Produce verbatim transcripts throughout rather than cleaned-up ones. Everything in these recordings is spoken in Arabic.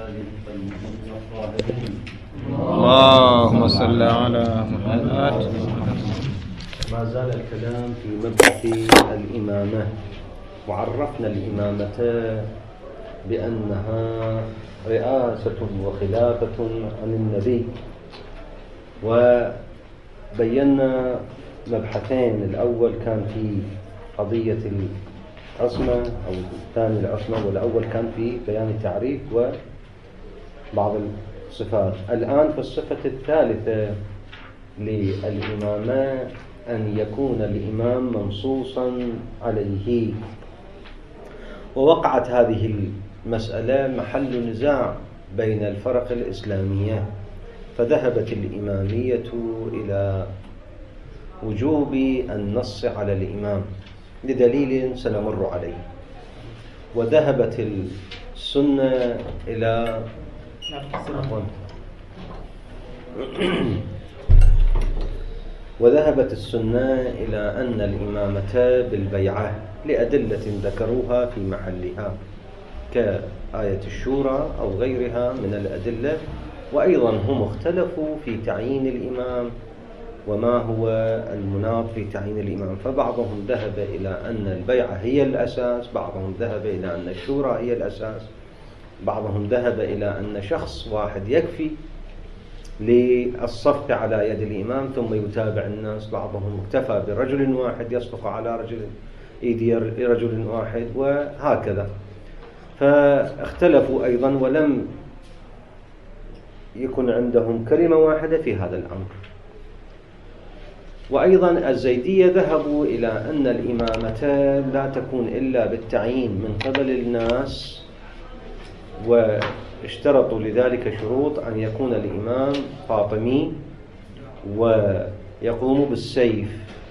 آله الطيبين الطاهرين. اللهم صل على محمد. ما زال الكلام في مبحث الإمامة، وعرفنا الإمامة بأنها رئاسة وخلافة عن النبي، وبينا مبحثين. الأول كان في قضية العصمة أو الثاني العصمة، والأول كان في بيان التعريف وبعض الصفات. الآن في الصفة الثالثة للإمامة أن يكون الإمام منصوصا عليه. ووقعت هذه المسألة محل نزاع بين الفرق الإسلامية، فذهبت الإمامية إلى وجوب النص على الإمام لدليل سنمر عليه، وذهبت السنة إلى وذهبت السنة إلى أن الإمامة بالبيعة لأدلة ذكروها في محلها كآية الشورى أو غيرها من الأدلة. وأيضا هم اختلفوا في تعيين الإمام وما هو المناط في تعيين الإمام، فبعضهم ذهب إلى أن البيعة هي الأساس، بعضهم ذهب إلى أن الشورى هي الأساس، بعضهم ذهب إلى أن شخص واحد يكفي للصف على يد الإمام ثم يتابع الناس، بعضهم اكتفى برجل واحد يصفق على رجل يد رجل واحد، وهكذا. فاختلفوا أيضا ولم يكن عندهم كلمة واحدة في هذا الأمر. وأيضا الزيدية ذهبوا إلى أن الإمامة لا تكون إلا بالتعيين من قبل الناس، واشترطوا لذلك شروط: أن يكون الإمام فاطمي ويقوم بالسيف.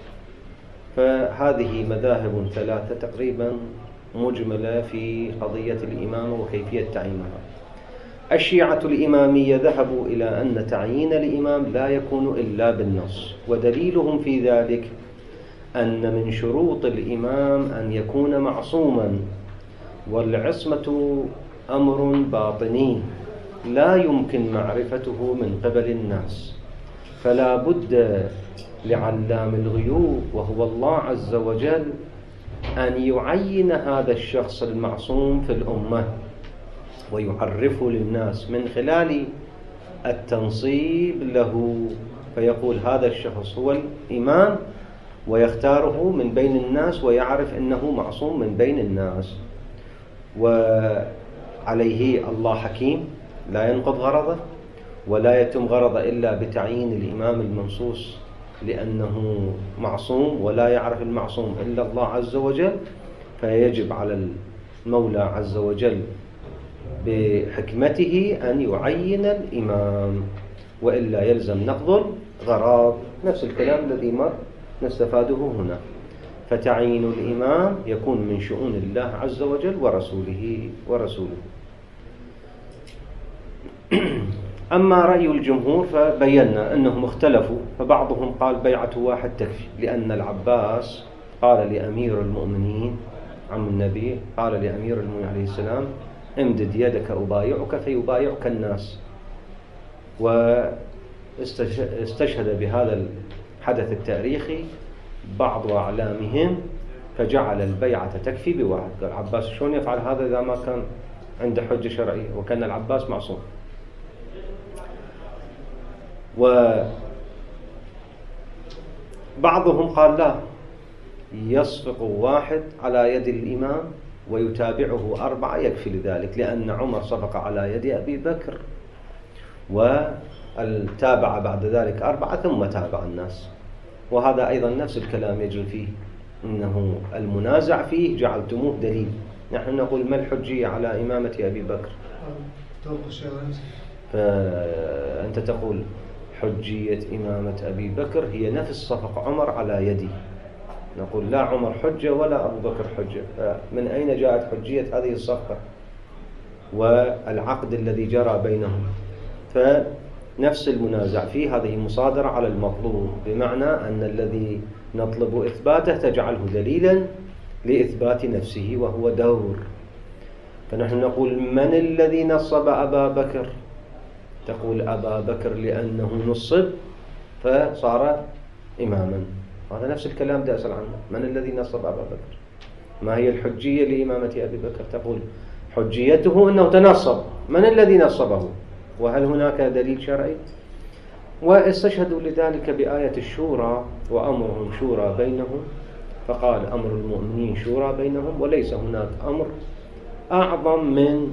فهذه مذاهب ثلاثة تقريبا مجملة في قضية الإمامة وكيفية تعيينها. الشيعة الإمامية ذهبوا إلى أن تعيين الإمام لا يكون إلا بالنص، ودليلهم في ذلك أن من شروط الإمام أن يكون معصوما، والعصمة أمر باطني لا يمكن معرفته من قبل الناس، فلا بد لعلام الغيوب وهو الله عز وجل أن يعين هذا الشخص المعصوم في الأمة ويعرفه للناس من خلال التنصيب له، فيقول هذا الشخص هو الإمام ويختاره من بين الناس ويعرف أنه معصوم من بين الناس. وعليه الله حكيم لا ينقض غرضه، ولا يتم غرضه إلا بتعيين الإمام المنصوص لأنه معصوم، ولا يعرف المعصوم إلا الله عز وجل، فيجب على المولى عز وجل بحكمته أن يعين الإمام، وإلا يلزم نقض الغرض. نفس الكلام الذي مر نستفاده هنا. فتعيين الإمام يكون من شؤون الله عز وجل ورسوله ورسوله. أما رأي الجمهور فبينا أنهم اختلفوا، فبعضهم قال بيعة واحد تكفي، لأن العباس قال لأمير المؤمنين عم النبي، قال لأمير المؤمنين عليه السلام: امدد يدك أبايعك، فيبايعك الناس. واستشهد بهذا الحدث التاريخي بعض أعلامهم فجعل البيعة تكفي بواحد. قال العباس شلون يفعل هذا إذا ما كان عنده حجة شرعية، وكان العباس معصوم. وبعضهم قال لا، يصفق واحد على يد الإمام ويتابعه أربعة يكفي لذلك، لأن عمر صفق على يد أبي بكر وتابع بعد ذلك أربعة ثم تابع الناس. وهذا أيضا نفس الكلام يجري فيه، إنه المنازع فيه جعلتموه دليل. نحن نقول ما الحجية على إمامة أبي بكر؟ فأنت تقول حجية إمامة أبي بكر هي نفس صفق عمر على يدي. نقول لا، عمر حجة ولا أبو بكر حجة. فمن أين جاءت حجية هذه الصفقة والعقد الذي جرى بينهم؟ فنفس المنازع فيه هذه مصادرة على المطلوب، بمعنى أن الذي نطلب إثباته تجعله دليلا لإثبات نفسه، وهو دور. فنحن نقول من الذي نصب أبا بكر؟ تقول أبا بكر لأنه نصب فصار إماما. هذا نفس الكلام دا أسأل عنه، من الذي نصب أبا بكر؟ ما هي الحجية لإمامة أبي بكر؟ تقول حجيته أنه تنصب، من الذي نصبه؟ وهل هناك دليل شرعي؟ واستشهدوا لذلك بآية الشورى وأمرهم شورى بينهم، فقال أمر المؤمنين شورى بينهم، وليس هناك أمر أعظم من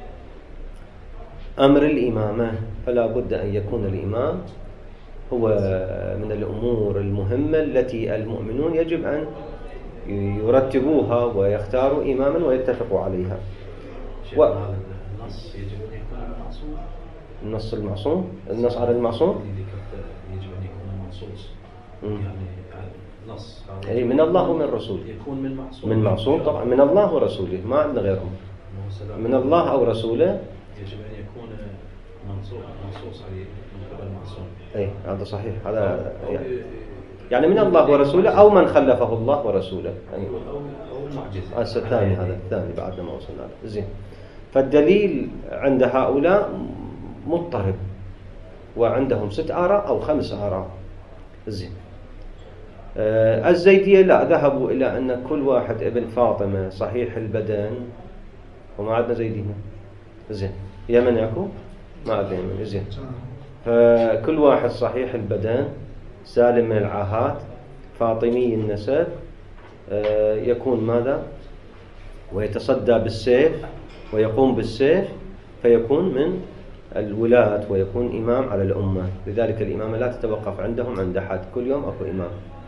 أمر الإمامة، فلا بد أن يكون الإمام هو من الأمور المهمة التي المؤمنون يجب أن يرتبوها ويختاروا إماما ويتفقوا عليها. و... النص يجب أن يكون معصوم. النص المعصوم، النص على المعصوم يجب أن يكون منصوص، يعني نص أي من الله ومن رسوله. يكون من معصوم. من معصوم طبعا من الله ورسوله، ما عندنا غيرهم. من الله أو رسوله يجب أن يكون منصوص عليه من قبل معصوم. أي هذا صحيح. هذا يعني, يعني من الله ورسوله أو من خلفه الله ورسوله يعني أو أو معجزة. هذا الثاني، هذا الثاني بعد ما وصلنا له. زين. فالدليل عند هؤلاء مضطرب، وعندهم ست آراء أو خمس آراء. زين. آه الزيدية لا، ذهبوا إلى أن كل واحد ابن فاطمة صحيح البدن، وما عندنا زيدين. زين. يمن يكون ما عندنا يمن. زين. فكل واحد صحيح البدن سالم من العاهات فاطمي النسب، آه يكون ماذا؟ ويتصدى بالسيف ويقوم بالسيف، فيكون من الولاة ويكون إمام على الأمة. لذلك الإمامة لا تتوقف عندهم عند أحد، كل يوم أكو إمام.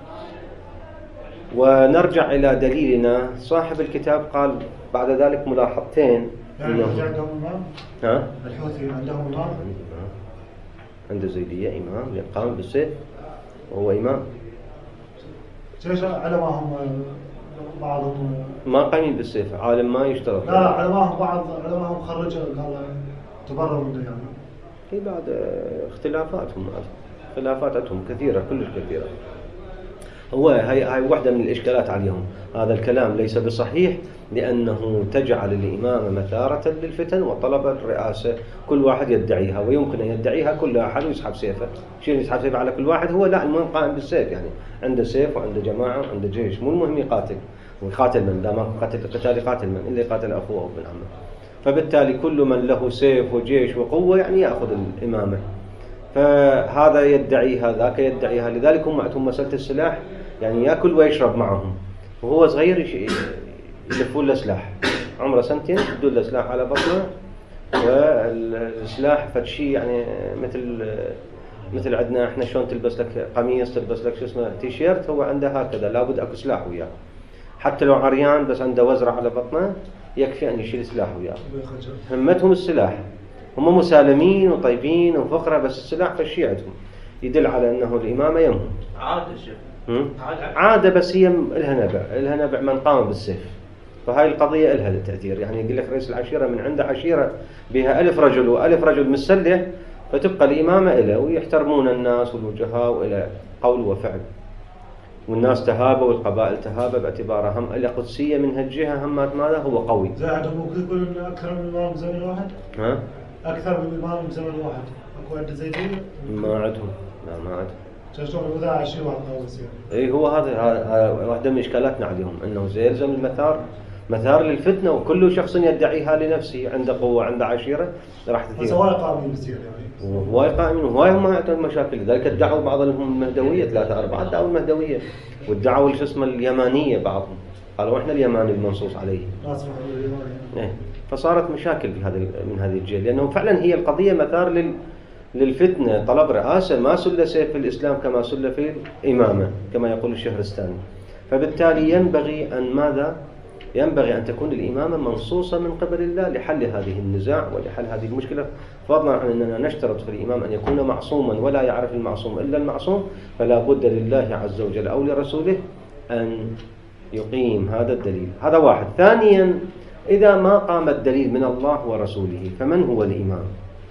ونرجع إلى دليلنا. صاحب الكتاب قال بعد ذلك ملاحظتين. يعني عندهم إمام؟ ها؟ الحوثي عندهم إمام؟ عند زيدية إمام يقام بالسيف وهو إمام. ليش على ما هم بعضهم ما قايمين بالسيف، عالم ما يشترط. لا على ما هم بعض على ما هم خرجوا قال تبرروا منه يعني. هي بعد اختلافاتهم، اختلافاتهم كثيرة كلش كثيرة. هو هاي هاي واحدة من الإشكالات عليهم. هذا الكلام ليس بصحيح، لأنه تجعل الإمامة مثارة للفتن وطلب الرئاسة كل واحد يدعيها، ويمكن أن يدعيها كل أحد ويسحب سيفه. شيء يسحب سيفه على كل واحد، هو لا، المهم قائم بالسيف، يعني عنده سيف وعنده جماعة وعنده جيش، مو المهم يقاتل ويقاتل من، لا ما قتل القتال يقاتل من إلا يقاتل أخوه أو ابن عمه. فبالتالي كل من له سيف وجيش وقوة يعني يأخذ الإمامة. فهذا يدعيها ذاك يدعيها. لذلك هم عندهم مسألة السلاح، يعني يأكل ويشرب معهم، وهو صغير يلفون له سلاح، عمره سنتين يدون له سلاح على بطنه، والسلاح فتشي يعني مثل مثل عندنا احنا شلون تلبس لك قميص، تلبس لك شو اسمه تيشيرت، هو عنده هكذا لابد اكو سلاح وياه، حتى لو عريان بس عنده وزرة على بطنه يكفي ان يشيل سلاح وياه. همتهم السلاح، هم مسالمين وطيبين وفقراء، بس السلاح فشي عندهم يدل على انه الامامه يمهم. عادة شيخ. عادة، بس هي لها نبع، لها نبع من قام بالسيف. فهاي القضية لها التأثير. يعني يقول لك رئيس العشيرة من عنده عشيرة بها ألف رجل وألف رجل مسلح، فتبقى الإمامة إله، ويحترمون الناس والوجهاء وإلى قول وفعل، والناس تهابوا والقبائل تهابوا باعتبارها هم إلى قدسية من هالجهة، هم ماذا هو قوي. زائد ممكن يقول إن أكثر من الإمام بزمن واحد؟ ها؟ أكثر من الإمام بزمن واحد. أكو عند زيدية؟ ما عندهم، لا ما عندهم. شلون وذا عشرين واحد قوي يصير. إيه هو هذا هذا واحدة من إشكالاتنا عليهم، إنه زيلزم المثار مثار للفتنة، وكل شخص يدعيها لنفسه، عنده قوة عنده عشيرة راح تثير. بس هواي قائمين بصير يعني. وهواي قائمين وهواي هم عندهم مشاكل. لذلك ادعوا بعضهم المهدوية، ثلاثة أربعة ادعوا المهدوية، وادعوا شو اسمه اليمانية بعضهم، قالوا إحنا اليماني المنصوص عليه. ناصر اليماني. إيه فصارت مشاكل في هذا من هذه الجهة، لأنه فعلا هي القضية مثار لل للفتنة، طلب رئاسة، ما سل سيف في الإسلام كما سل في الإمامة كما يقول الشهرستاني. فبالتالي ينبغي أن ماذا؟ ينبغي أن تكون الإمامة منصوصة من قبل الله لحل هذه النزاع ولحل هذه المشكلة، فضلا عن أننا نشترط في الإمام أن يكون معصوما ولا يعرف المعصوم إلا المعصوم، فلا بد لله عز وجل أو لرسوله أن يقيم هذا الدليل. هذا واحد. ثانيا، إذا ما قام الدليل من الله ورسوله فمن هو الإمام؟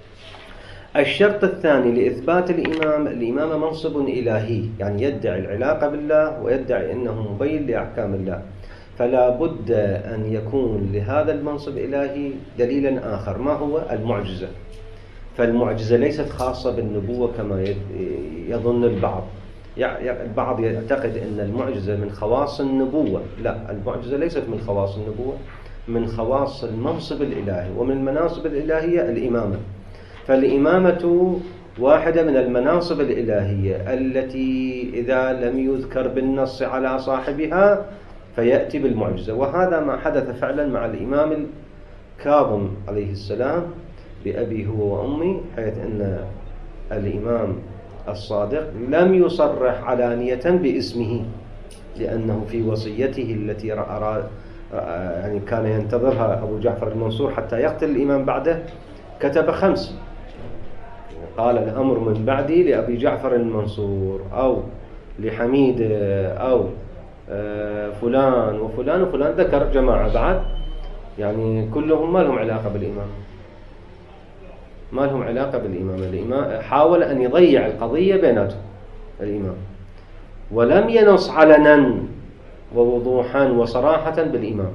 الشرط الثاني لإثبات الإمام، الإمام منصب إلهي، يعني يدعي العلاقة بالله ويدعي أنه مبين لأحكام الله. فلا بد أن يكون لهذا المنصب الإلهي دليلا آخر. ما هو؟ المعجزة. فالمعجزة ليست خاصة بالنبوة كما يظن البعض. البعض يعتقد أن المعجزة من خواص النبوة. لا، المعجزة ليست من خواص النبوة، من خواص المنصب الإلهي. ومن المناصب الإلهية الإمامة. فالإمامة واحدة من المناصب الإلهية التي إذا لم يذكر بالنص على صاحبها فيأتي بالمعجزة. وهذا ما حدث فعلا مع الإمام الكاظم عليه السلام بأبي هو وأمي، حيث أن الإمام الصادق لم يصرح علانية باسمه، لأنه في وصيته التي أراد يعني كان ينتظرها أبو جعفر المنصور حتى يقتل الإمام بعده كتب خمس. قال: الأمر من بعدي لأبي جعفر المنصور أو لحميد أو فلان وفلان وفلان. ذكر جماعة بعد، يعني كلهم ما لهم علاقة بالإمام، ما لهم علاقة بالإمام. الإمام حاول أن يضيع القضية بيناتهم الإمام، ولم ينص علنا ووضوحا وصراحة بالإمام،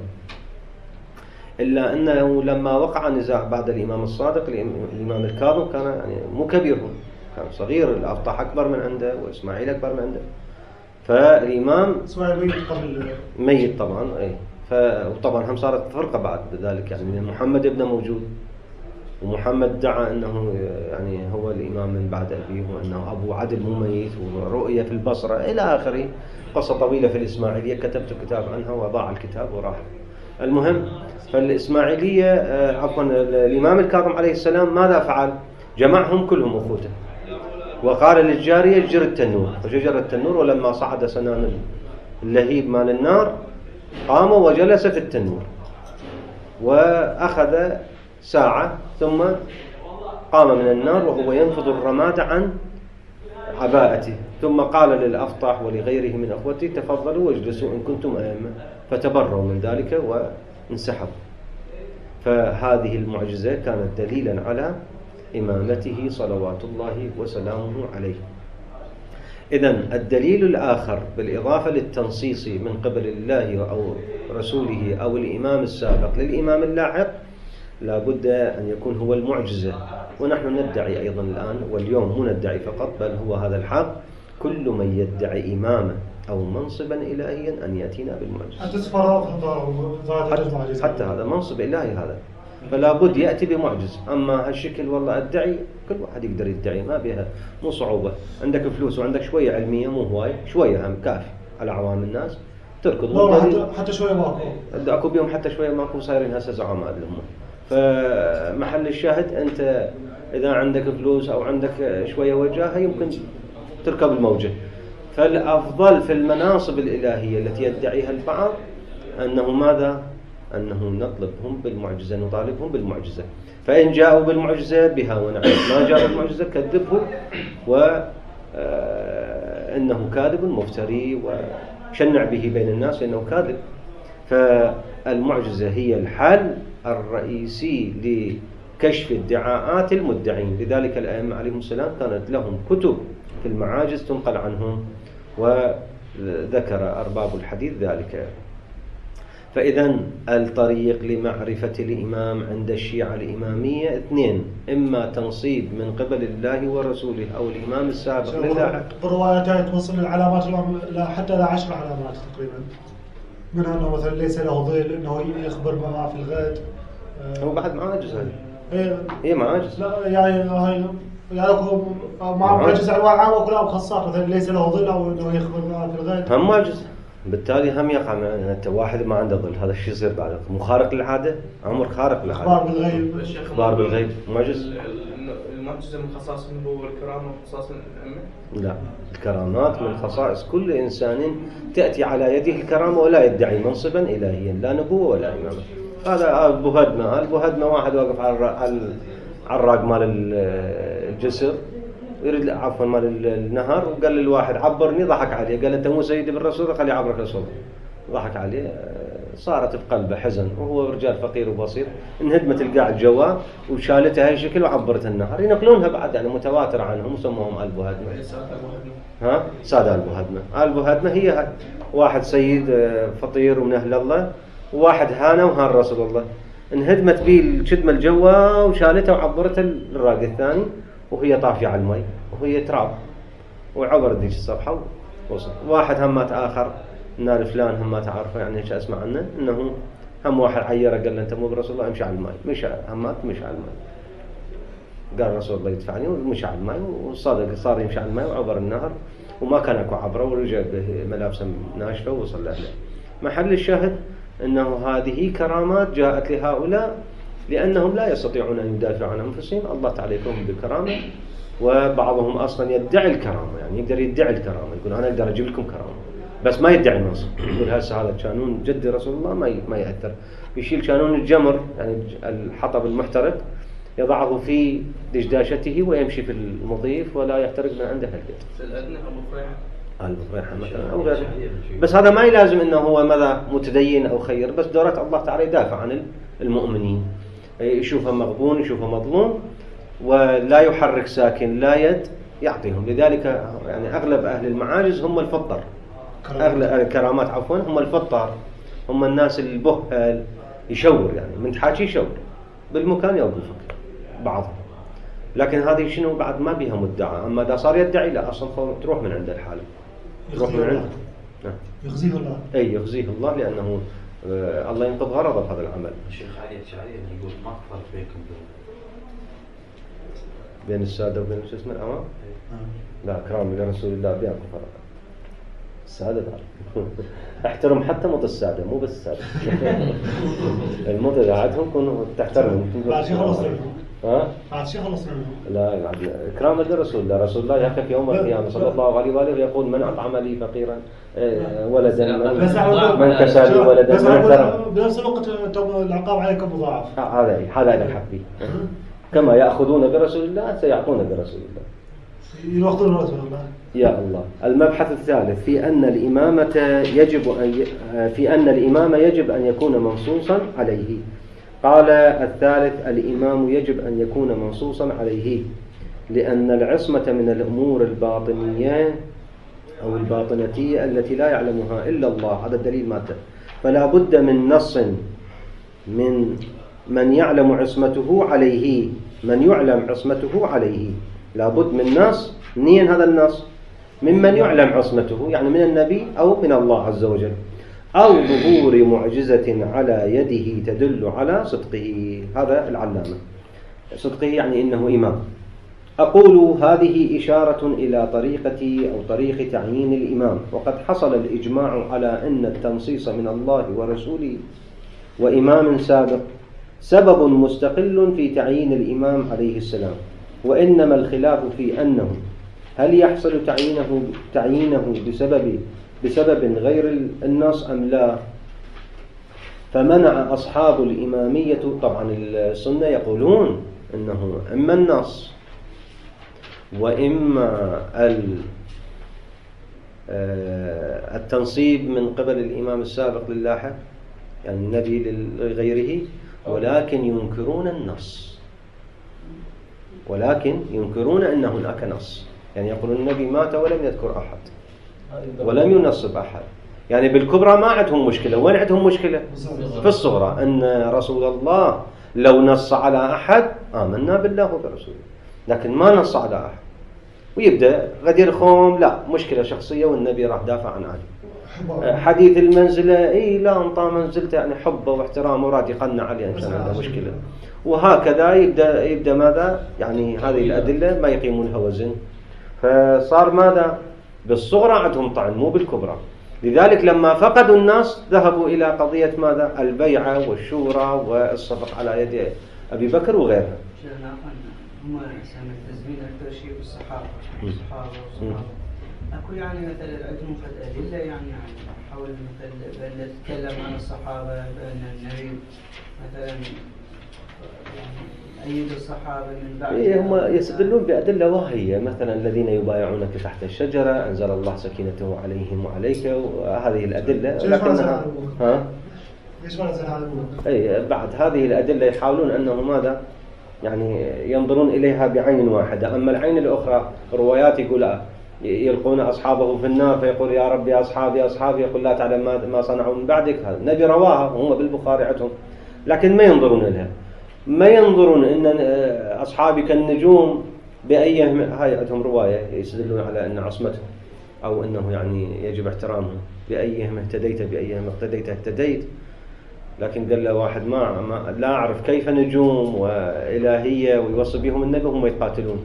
إلا أنه لما وقع نزاع بعد الإمام الصادق الإمام الكاظم كان يعني مو كبيرهم، كان صغير. الأفطح أكبر من عنده وإسماعيل أكبر من عنده. فالإمام إسماعيل ميت قبل ميت طبعا. أي وطبعا هم صارت فرقة بعد ذلك، يعني محمد ابنه موجود، ومحمد ادعى أنه يعني هو الإمام من بعد أبيه، وأنه أبو عدل مو ميت، ورؤية في البصرة إلى آخره. قصة طويلة في الإسماعيلية كتبت كتاب عنها وضاع الكتاب وراح. المهم، فالإسماعيلية عفوا الإمام الكاظم عليه السلام ماذا فعل؟ جمعهم كلهم أخوته وقال للجارية: جر التنور. فجر التنور، ولما صعد سنان اللهيب مال النار قام وجلس في التنور، وأخذ ساعة ثم قام من النار وهو ينفض الرماد عن عباءته، ثم قال للأفطح ولغيره من أخوته: تفضلوا واجلسوا إن كنتم أئمة. فتبروا من ذلك وانسحبوا. فهذه المعجزة كانت دليلا على إمامته صلوات الله وسلامه عليه. إذن الدليل الآخر بالإضافة للتنصيص من قبل الله أو رسوله أو الإمام السابق للإمام اللاحق لا بد أن يكون هو المعجزة. ونحن ندعي أيضا الآن، واليوم مو ندعي فقط بل هو هذا الحق، كل من يدعي إمامة أو منصبا إلهيا أن يأتينا بالمعجزة. حتى, حتى هذا منصب إلهي هذا، فلا بد يأتي بمعجزة. أما هالشكل والله أدعي، كل واحد يقدر يدعي، ما بها مو صعوبة. عندك فلوس وعندك شوية علمية، مو هواي، شوية هم كافي على عوام الناس تركض. حتى, حتى شوية ماكو أكو بيوم حتى شوية ماكو صايرين هسه زعماء لهم. فمحل الشاهد أنت إذا عندك فلوس أو عندك شوية وجاهة يمكن تركب الموجة. فالأفضل في المناصب الإلهية التي يدعيها البعض أنه ماذا؟ أنه نطلبهم بالمعجزة، نطالبهم بالمعجزة. فإن جاءوا بالمعجزة بها ونعم، ما جاء بالمعجزة كذبه وإنه كاذب مفتري وشنع به بين الناس لأنه كاذب. فالمعجزة هي الحل الرئيسي لكشف ادعاءات المدعين. لذلك الأئمة عليهم السلام كانت لهم كتب في المعاجز تنقل عنهم، وذكر أرباب الحديث ذلك. فإذا الطريق لمعرفة الإمام عند الشيعة الإمامية اثنين: إما تنصيب من قبل الله ورسوله أو الإمام السابق لله. بالرواية جاءت توصل العلامات حتى إلى عشر علامات تقريبا، منها أنه مثلا ليس له ظل، أنه يخبر ما في الغد. هو بعد معاجز هذه. إيه إيه معاجز. لا يعني هاي يعني مع معجز أنواع عامة وكلها مخصصات، مثلا ليس له ظل أو أنه يخبر ما في الغد. هم معجز، بالتالي هم يقع من أنت واحد ما عنده ظل، هذا الشيء يصير بعد مخارق للعادة، أمر خارق للعادة. إخبار بالغيب. إخبار بالغيب معجز. المعجزة من خصائص النبوة والكرامة وخصائص الأئمة؟ لا، الكرامات من خصائص كل إنسان تأتي على يده الكرامة ولا يدعي منصبا إلهيا، لا نبوة ولا إمامة. هذا أبو هدمة، أبو هدمة واحد واقف على العراق مال الجسر يريد عفوا مال النهر، وقال للواحد عبرني، ضحك عليه، قال أنت مو سيدي بالرسول، خلي عبرك رسول. ضحك عليه، صارت بقلبه حزن، وهو رجال فقير وبسيط، انهدمت القاع جوا وشالتها هاي شكل وعبرت النهر، ينقلونها بعد يعني متواتر عنهم وسموهم آل بوهدمة. ها ساد آل بوهدمة. آل بوهدمة هي هاي. واحد سيد فطير ومن أهل الله، وواحد هانه وهان رسول الله، انهدمت به الشدمة الجوا وشالتها وعبرتها للراقي الثاني، وهي طافية على المي وهي تراب، وعبر ديش الصفحة ووصل. واحد همات آخر نار فلان هم تعرفه يعني ايش اسمع عنه، انه هم واحد عيره قال له انت مو برسول الله امشي على الماء، مشى همات مشى على الماء، قال رسول الله يدفعني ومشى على الماء، وصادق صار يمشي على الماء وعبر النهر، وما كان اكو عبره، ورجع بملابسه ناشفه ووصل لاهله. محل الشاهد انه هذه كرامات جاءت لهؤلاء لانهم لا يستطيعون ان يدافعوا عن انفسهم، الله تعالى يكرمهم بالكرامه، وبعضهم اصلا يدعي الكرامه، يعني يقدر يدعي الكرامه، يقول انا اقدر اجيب لكم كرامه، بس ما يدعي النصر، يقول هسه هذا كانون جد رسول الله ما ما يأثر، يشيل كانون الجمر يعني الحطب المحترق يضعه في دشداشته ويمشي في المضيف ولا يحترق من عنده هالقد. الأدنى البفريحة. البفريحة مثلا أو غيره. بس هذا ما يلازم إنه هو ماذا متدين أو خير، بس دورات الله تعالى يدافع عن المؤمنين، يشوفه مغبون يشوفه مظلوم ولا يحرك ساكن لا يد يعطيهم. لذلك يعني أغلب أهل المعاجز هم الفطر، أغلب الكرامات عفوا هم الفطر، هم الناس البهل يشور، يعني من تحاكي يشور بالمكان يوقفك بعضهم، لكن هذه شنو بعد ما بيها مدعى. أما إذا صار يدعي لا أصلا تروح من عند الحالة، تروح من عنده يخزيه الله. أي يخزيه الله، لأنه آه الله ينقض غرضه بهذا العمل. الشيخ علي الشعري يقول ما فرق بينكم بين السادة وبين شو اسمه الأمام؟ لا كرام لرسول الله بياكو فرق. السادة احترم حتى مضى السادة مو بس السادة. المضى اللي عندهم كونوا تحترمهم. بعد شيء خلص منهم. ها؟ بعد شيء خلص منهم. لا يعني إكراما لرسول الله، رسول الله يحكي يوم القيامة صلى الله عليه وآله ويقول من أطعم لي فقيرا ولدا من كسى لي ولدا من احترم. بنفس الوقت العقاب عليكم مضاعف. هذا هذا اللي الحق فيه. كما يأخذون برسول الله سيعطون برسول الله. يأخذون برسول الله. يا الله. المبحث الثالث في أن الإمامة يجب أن ي... في أن الإمام يجب أن يكون منصوصا عليه. قال الثالث الإمام يجب أن يكون منصوصا عليه لأن العصمة من الأمور الباطنية أو الباطنية التي لا يعلمها إلا الله، هذا الدليل ماته، فلا بد من نص من من يعلم عصمته عليه، من يعلم عصمته عليه، لا بد من نص. منين هذا النص؟ ممن يعلم عصمته، يعني من النبي أو من الله عز وجل، أو ظهور معجزة على يده تدل على صدقه. هذا العلامة صدقه يعني إنه إمام. أقول هذه إشارة إلى طريقة أو طريق تعيين الإمام، وقد حصل الإجماع على أن التنصيص من الله ورسوله وإمام سابق سبب مستقل في تعيين الإمام عليه السلام، وإنما الخلاف في أنه هل يحصل تعيينه تعيينه بسبب بسبب غير النص أم لا. فمنع أصحاب الإمامية، طبعا السنة يقولون أنه إما النص وإما التنصيب من قبل الإمام السابق للاحق، يعني النبي لغيره، ولكن ينكرون النص، ولكن ينكرون أن هناك نص، يعني يقولون النبي مات ولم يذكر أحد ولم ينصب أحد. يعني بالكبرى ما عندهم مشكلة، وين عندهم مشكلة؟ في الصغرى، أن رسول الله لو نص على أحد آمنا بالله وبرسوله، لكن ما نص على أحد. ويبدأ غدير خوم لا مشكلة شخصية والنبي راح دافع عن علي. حديث المنزلة إيه لا انطى منزلته يعني حبه واحترامه وراد يقنع عليه إن شاء الله مشكلة. وهكذا يبدأ يبدأ ماذا يعني هذه الأدلة ما يقيمون لها وزن، فصار ماذا بالصغرى عندهم طعن مو بالكبرى. لذلك لما فقدوا الناس ذهبوا إلى قضية ماذا البيعة والشورى والصفق على يد أبي بكر وغيرها. هم يسمى التزمين أكثر شيء بالصحابة، الصحابة والصحابة. أكو يعني مثلا عندهم قد أدلة يعني يعني حول مثلا بأن تتكلم عن الصحابة بأن النبي مثلا أيد الصحابة من بعد. إيه هم يستدلون بأدلة واهية، مثلا الذين يبايعونك تحت الشجرة أنزل الله سكينته عليهم وعليك، وهذه الأدلة. لكنها ها ليش ما نزل هذا الأولى؟ أي بعد هذه الأدلة يحاولون أنه ماذا يعني ينظرون إليها بعين واحدة. أما العين الأخرى روايات يقول يلقون أصحابه في النار فيقول يا رب يا أصحابي يا أصحابي، يقول لا تعلم ما صنعوا من بعدك. هذا النبي رواها هم بالبخاري عندهم، لكن ما ينظرون لها، ما ينظرون إن أصحابي كالنجوم بأي هاي عندهم رواية يستدلون على أن عصمتهم أو أنه يعني يجب احترامهم، بأيهم اهتديت بأيهم اقتديت اهتديت. لكن قال له واحد ما, ما لا أعرف كيف نجوم وإلهية ويوصي بهم النبي هم يتقاتلون.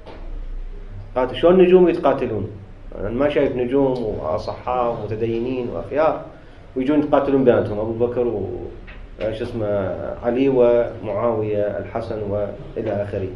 قاتل شو النجوم يتقاتلون؟ أنا ما شايف نجوم وأصحاء ومتدينين وأخيار ويجون يتقاتلون بيناتهم، أبو بكر و ايش اسمه علي ومعاوية الحسن وإلى آخره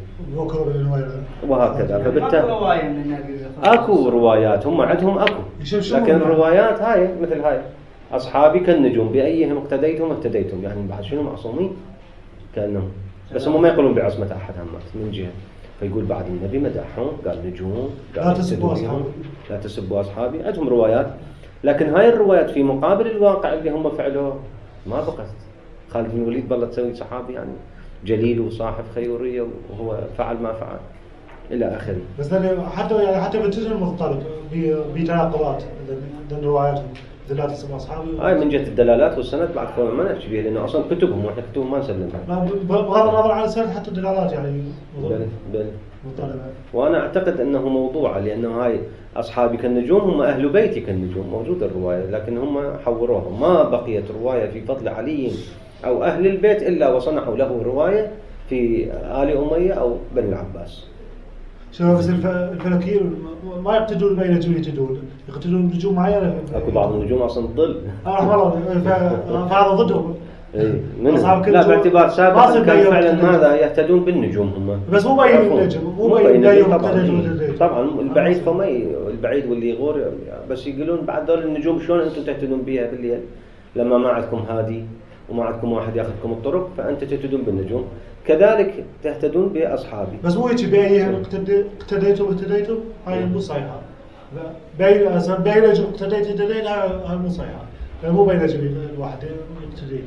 وهكذا. فبالتالي أكو روايات هم عندهم أكو، لكن الروايات هاي مثل هاي أصحابي كالنجوم بأيهم اقتديتم اهتديتم، يعني بعد شنو معصومين كأنهم، بس هم ما يقولون بعصمة أحد همات من جهة. فيقول بعد النبي مدحهم قال نجوم، قال لا تسبوا أصحابي لا تسبوا أصحابي. عندهم روايات، لكن هاي الروايات في مقابل الواقع اللي هم فعلوه ما بقت. خالد بن الوليد بالله تسوي صحابي يعني جليل وصاحب خيورية وهو فعل ما فعل إلى آخره. بس حتى يعني حتى بالجزء المضطرب بتناقضات من رواياتهم لا تسمى أصحابي. هاي من جهة الدلالات والسند بعد كمان ما نحكي بها لأنه أصلا كتبهم وإحنا كتبهم ما نسلمها. بغض النظر عن السند حتى الدلالات يعني بل بل مضطربة. وأنا أعتقد أنه موضوع، لأنه هاي أصحابي كالنجوم هم أهل بيتي كالنجوم موجودة الرواية، لكن هم حوروها. ما بقيت رواية في فضل علي أو أهل البيت إلا وصنعوا له رواية في آل أمية أو بني العباس. شوف بس الفلكيين ما يقتدون بين نجوم يقتدون يقتدون بنجوم معينة. أكو بعض النجوم أصلا ضل. آه والله فهذا ضدهم. إيه لا باعتبار سابقا كان فعلا ماذا يهتدون بالنجوم هم. بس مو باين النجم مو باين النجم طبعا البعيد فما البعيد واللي يغور، بس يقولون بعد دول النجوم شلون أنتم تهتدون بها بالليل لما ما عندكم هادي وما عندكم واحد ياخذكم الطرق، فأنت تهتدون بالنجوم. كذلك تهتدون بأصحابي. بس مو يجي بأيهم اقتديتم اهتديتم هاي مو صحيحة. باين أصلا باين نجم اقتديت اهتديت هاي مو صحيحة. مو باين نجم الواحد اقتديت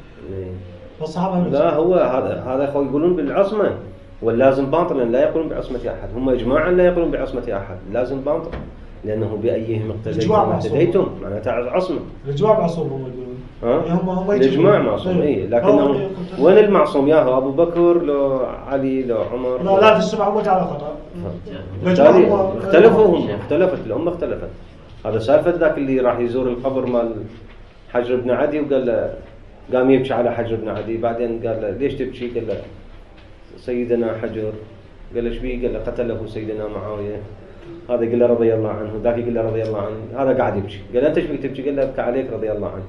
الصحابة. لا هو هذا هذا أخوي يقولون بالعصمة واللازم باطلا لا يقولون بعصمة أحد. هم إجماعا لا يقولون بعصمة أحد، لازم باطل لأنه بأيهم اقتديتم اهتديتم معناتها عصمة. الإجماع معصوم هم يقولون. هم هم الإجماع معصوم إيه، لكنه وين المعصوم ياهو أبو بكر لو علي لو عمر؟ لا لا تسمع مو على خطأ. اختلفوا هم اختلفت الأمة اختلفت. هذا سالفة ذاك اللي راح يزور القبر مال حجر بن عدي وقال له قام يبكي على حجر بن عدي، بعدين قال له ليش تبكي؟ قال له سيدنا حجر. قال له ايش بيه؟ قال له قتله سيدنا معاوية. هذا قال له رضي الله عنه، ذاك يقول له رضي الله عنه، هذا قاعد يبكي. قال له انت ايش بيك تبكي؟ قال له ابكي عليك رضي الله عنك.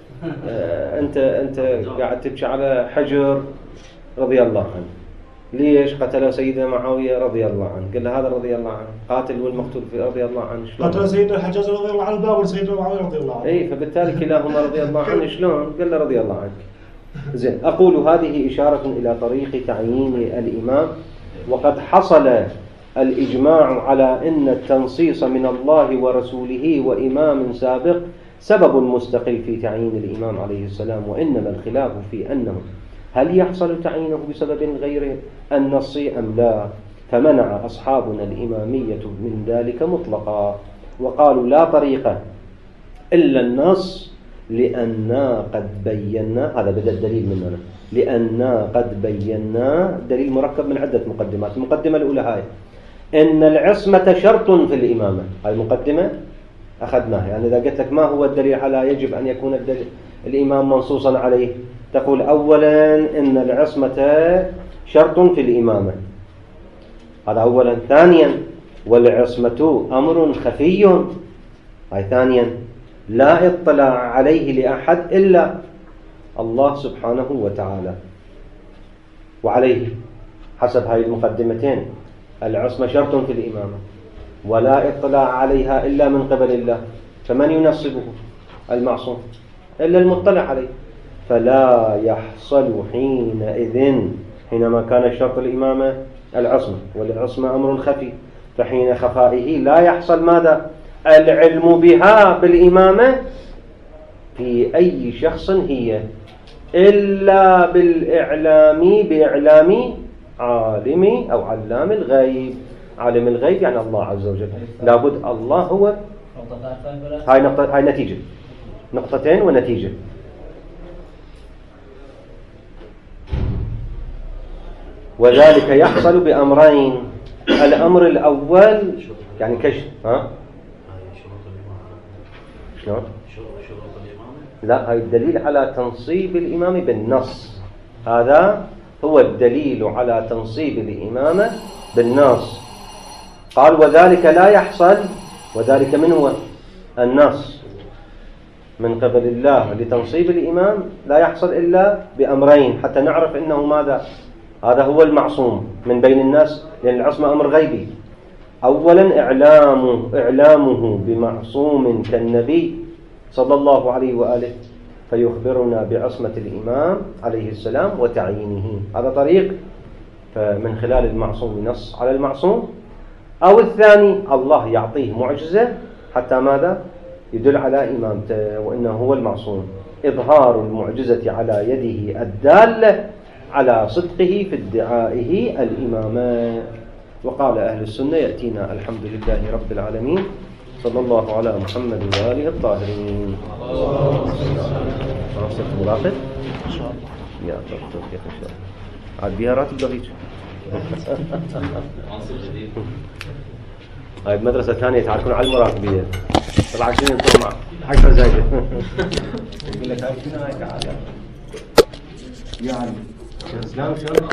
آه انت انت قاعد تبكي على حجر رضي الله عنه، ليش قتله سيدنا معاوية رضي الله عنه؟ قال له هذا رضي الله عنه قاتل والمقتول في رضي الله عنه. قتل سيدنا الحجاج رضي الله عنه باب سيدنا معاوية رضي الله عنه. اي فبالتالي كلاهما رضي الله عنه. شلون؟ قال له رضي الله عنك. زين أقول هذه إشارة إلى طريق تعيين الإمام، وقد حصل الإجماع على أن التنصيص من الله ورسوله وإمام سابق سبب مستقل في تعيين الإمام عليه السلام، وإنما الخلاف في أنه هل يحصل تعيينه بسبب غير النص أم لا، فمنع أصحابنا الإمامية من ذلك مطلقا، وقالوا لا طريقة إلا النص لأننا قد بينا. هذا بدأ الدليل مننا، لأننا قد بينا دليل مركب من عدة مقدمات. المقدمة الأولى هاي إن العصمة شرط في الإمامة، هاي المقدمة أخذناها. يعني إذا قلت لك ما هو الدليل على يجب أن يكون الدليل الإمام منصوصا عليه، تقول أولا إن العصمة شرط في الإمامة، هذا أولا. ثانيا والعصمة أمر خفي، هاي ثانيا، لا اطلاع عليه لأحد إلا الله سبحانه وتعالى. وعليه حسب هاي المقدمتين العصمة شرط في الإمامة ولا اطلاع عليها إلا من قبل الله، فمن ينصبه؟ المعصوم إلا المطلع عليه. فلا يحصل حينئذ حينما كان شرط الإمامة العصمة، والعصمة أمر خفي، فحين خفائه لا يحصل ماذا؟ العلم بها بالإمامة في أي شخص هي إلا بالإعلام بإعلام عالم أو علام الغيب. عالم الغيب يعني الله عز وجل، لابد الله هو. هاي نقطة، هاي نتيجة، نقطتين ونتيجة. وذلك يحصل بأمرين. الأمر الأول يعني كشف. ها شلون؟ لا، هاي الدليل على تنصيب الإمام بالنص. هذا هو الدليل على تنصيب الإمامة بالنص. قال وذلك لا يحصل، وذلك من هو؟ النص من قبل الله لتنصيب الإمام لا يحصل إلا بأمرين حتى نعرف إنه ماذا؟ هذا هو المعصوم من بين الناس، لأن العصمة أمر غيبي. أولا إعلامه, إعلامه بمعصوم كالنبي صلى الله عليه وآله فيخبرنا بعصمة الإمام عليه السلام وتعيينه. هذا طريق، فمن خلال المعصوم نص على المعصوم. أو الثاني الله يعطيه معجزة حتى ماذا؟ يدل على إمامته وإنه هو المعصوم. إظهار المعجزة على يده الدالة على صدقه في ادعائه الإمامة. وقال أهل السنة يأتينا الحمد لله رب العالمين صلى الله على محمد وآله الطاهرين. خلاص مراقب إن شاء الله. يا توفيق إن شاء الله. عاد بيها راتب ضغيج. هاي بمدرسة ثانية تعرفون على المراقبية. طلع شنو ينطر مع عشرة زايدة. يقول لك هاي شنو هاي تعال. يعني